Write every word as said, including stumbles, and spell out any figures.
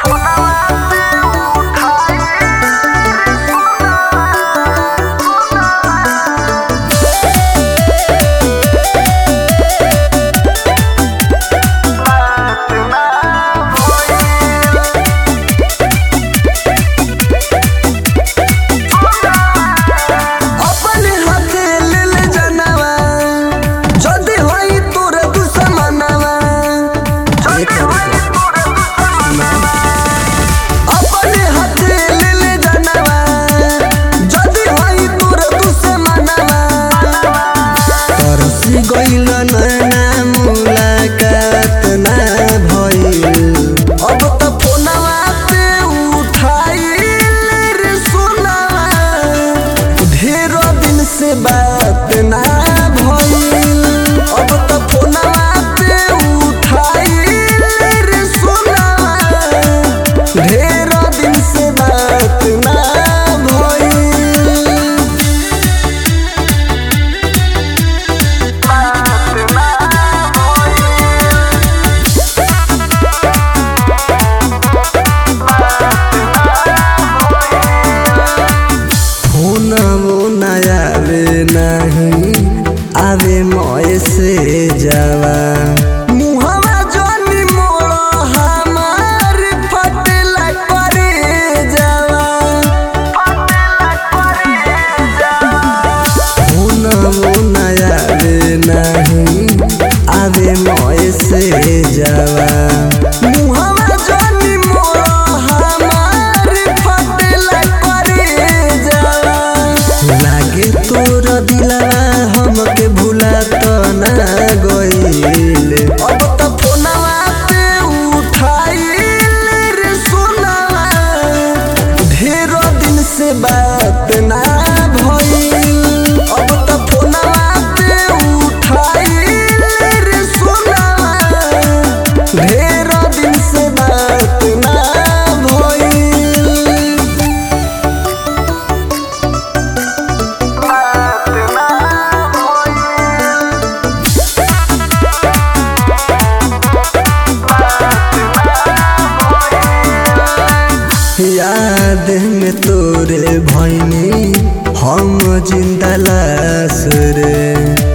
बात ना भइल अब त फोनवा पे उठाइल रे सोनावा ढेर दिन से बात ना भइल बात ना नहीं आवे मोए से जावा मुहवा जोनी मोड़ हमार फटला करे जावा फटला करे जावा होना मोना आवे नहीं आवे मोए से जावा मुहवा जोनी मोड़ हमार फटला करे जावा लागे तोर दिलवा हमके भुला तो ना गइल अब त फोनवा पे उठाइल रे सोनावा ढेर दिन से बात ना भइल अब त फोनवा पे उठाइल रे सोनावा ढेर दिन से बात ना भइल याद में तोरे भइनी हम जिंदा लाश रे।